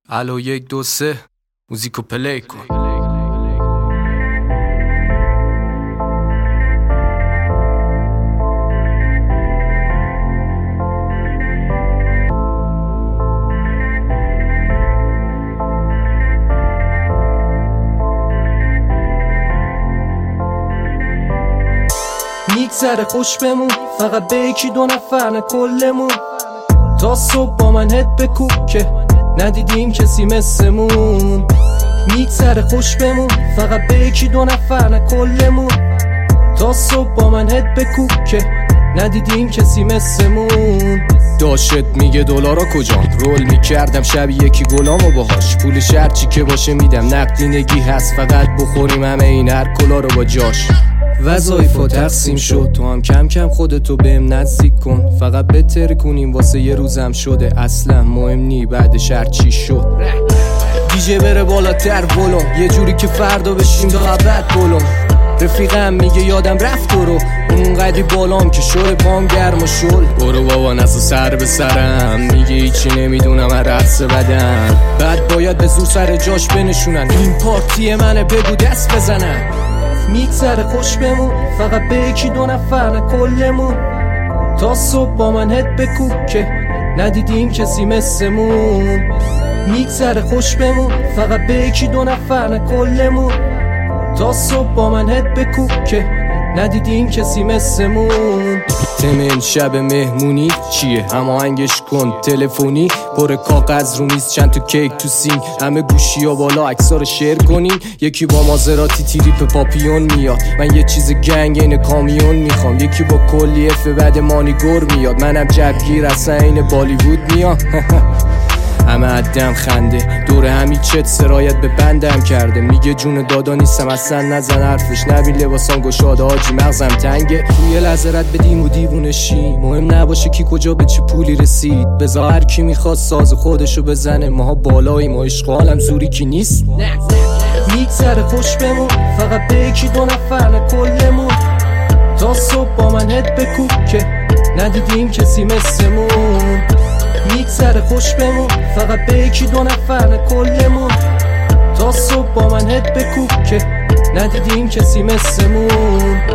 الو 1 2 3 موزیکو پلی کن. میگذره خوش بمون، فقط به یکی دو نفر نه کلمون. تا صبح با من هد بکوب که ندیدیم کسی مثلمون. میگذره خوش بمون، فقط به یکی دو نفر نه کلمون. تا صبح با من هد بکوب که ندیدیم کسی مثلمون. داشت میگه دلارا کجام، رول میکردم شب یکی گلامو باهاش. پولش هرچی که باشه میدم، نقدینگی هست فقط بخوریم همه این هر کلا رو با جاش. وظایفا تقسیم شد، تو هم کم کم خودتو بهم نزدیک کن. فقط بهتر کنیم واسه یه روزم شده، اصلا مهم نی بعدش هرچی شد. دیجه بره بالاتر ولوم، یه جوری که فردا بشیم تا ابد بلوم. رفیقم میگه یادم رفت تو رو، اونقدی بالام که شور پام گرم و شل. برو بابا نسو سر به سرم، میگه هیچی نمیدونم هر رقص بدن. بعد باید به زور سر جاش بنشونن، این پارتی منه بگو دست بزنن. میگذره خوش بمون، فقط به یکی دو نفر نه کلمون. تا صبح با من هد بکوب که ندیدیم کسی مثلمون. میگذره خوش بمون، فقط به یکی دو نفر نه کلمون. تا صبح با من هد بکوب که ندیدیم کسی مثلمون. تمن شب مهمونی چیه؟ هماهنگش کن تلفنی، پر کاغذ رو میز چند تا کیک تو سینگ. همه گوشی ها بالا عکس‌ها رو شیر کنیم. یکی با مازراتی تریپ پاپیون میاد، من یه چیز گنگ این کامیون میخوام. یکی با کلی اف بعد مانیگور میاد، منم جبگیر اصلا این بالیوود میام. همه عدم خنده دور همی چت سرایت به بندم کرده. میگه جون دادا نیستم اصلا نزن حرفش، نبین لباسان گشاده آجی مغزم تنگه. توی لحظه رد بدیم و دیوونه شی، مهم نباشه کی کجا به چه پولی رسید. بذار هر کی میخواد ساز خودشو بزنه، ماها بالایی ما اشغالم زوری کی نیست. میگذره خوش بمون، فقط به یکی دو نفر نه کلمون. تا صبح با من هد بکوب که ندیدیم کسی مثلمون. میگذره خوش بمون، فقط به یکی دو نفر نه کلمون. تا صبح با من هد بکوب که ندیدیم کسی مثلمون.